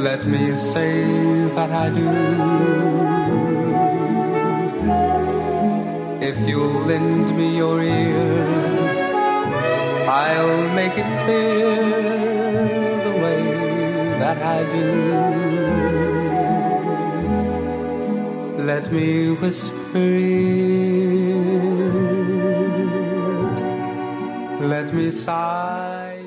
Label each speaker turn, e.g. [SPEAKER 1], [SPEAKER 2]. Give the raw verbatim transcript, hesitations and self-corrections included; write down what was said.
[SPEAKER 1] Let me say that I do. If you'll lend me your ear, I'll make it clear the way that I do. Let me whisper it, let me sigh